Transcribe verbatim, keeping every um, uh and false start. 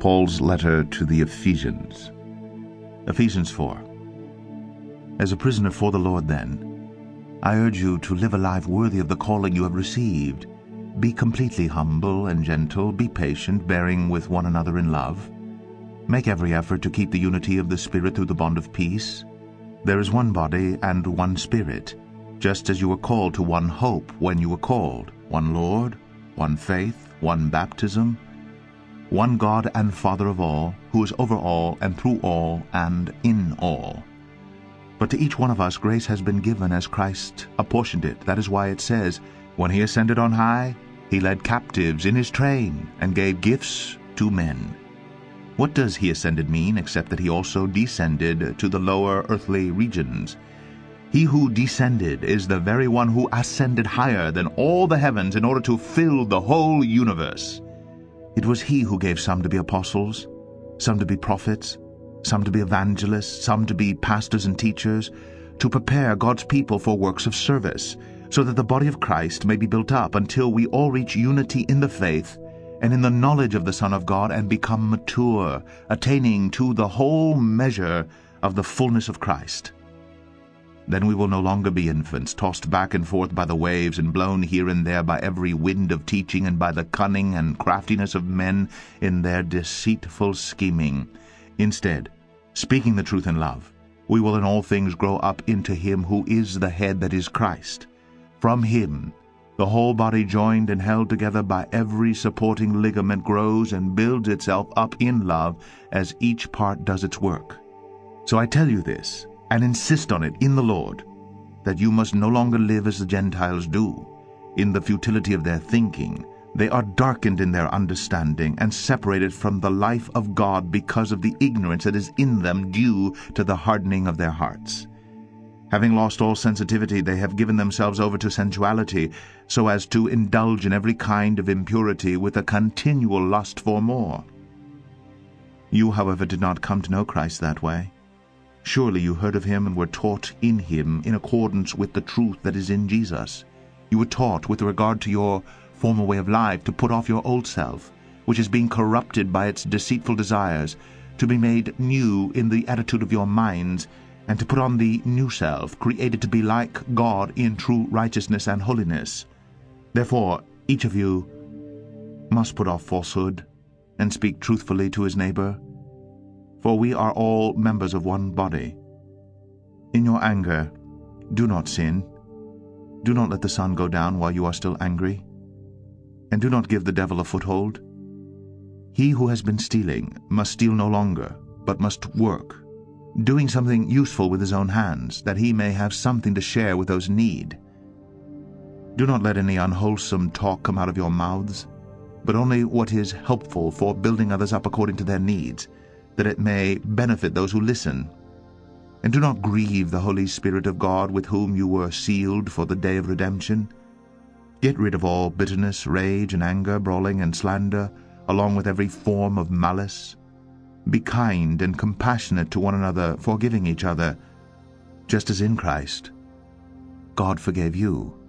Paul's letter to the Ephesians. Ephesians four. As a prisoner for the Lord, then, I urge you to live a life worthy of the calling you have received. Be completely humble and gentle, be patient, bearing with one another in love. Make every effort to keep the unity of the Spirit through the bond of peace. There is one body and one Spirit, just as you were called to one hope when you were called, one Lord, one faith, one baptism, one God and Father of all, who is over all and through all and in all. But to each one of us grace has been given as Christ apportioned it. That is why it says, when he ascended on high, he led captives in his train and gave gifts to men. What does he ascended mean, except that he also descended to the lower earthly regions? He who descended is the very one who ascended higher than all the heavens in order to fill the whole universe. It was he who gave some to be apostles, some to be prophets, some to be evangelists, some to be pastors and teachers, to prepare God's people for works of service, so that the body of Christ may be built up until we all reach unity in the faith and in the knowledge of the Son of God and become mature, attaining to the whole measure of the fullness of Christ. Then we will no longer be infants, tossed back and forth by the waves and blown here and there by every wind of teaching and by the cunning and craftiness of men in their deceitful scheming. Instead, speaking the truth in love, we will in all things grow up into him who is the head, that is Christ. From him, the whole body, joined and held together by every supporting ligament, grows and builds itself up in love as each part does its work. So I tell you this, and insist on it in the Lord, that you must no longer live as the Gentiles do, in the futility of their thinking. They are darkened in their understanding and separated from the life of God because of the ignorance that is in them due to the hardening of their hearts. Having lost all sensitivity, they have given themselves over to sensuality, so as to indulge in every kind of impurity with a continual lust for more. You, however, did not come to know Christ that way. Surely you heard of him and were taught in him in accordance with the truth that is in Jesus. You were taught with regard to your former way of life to put off your old self, which is being corrupted by its deceitful desires, to be made new in the attitude of your minds, and to put on the new self, created to be like God in true righteousness and holiness. Therefore, each of you must put off falsehood and speak truthfully to his neighbor, for we are all members of one body. In your anger, do not sin. Do not let the sun go down while you are still angry, and do not give the devil a foothold. He who has been stealing must steal no longer, but must work, doing something useful with his own hands, that he may have something to share with those in need. Do not let any unwholesome talk come out of your mouths, but only what is helpful for building others up according to their needs, that it may benefit those who listen. And do not grieve the Holy Spirit of God, with whom you were sealed for the day of redemption. Get rid of all bitterness, rage, and anger, brawling, and slander, along with every form of malice. Be kind and compassionate to one another, forgiving each other, just as in Christ God forgave you.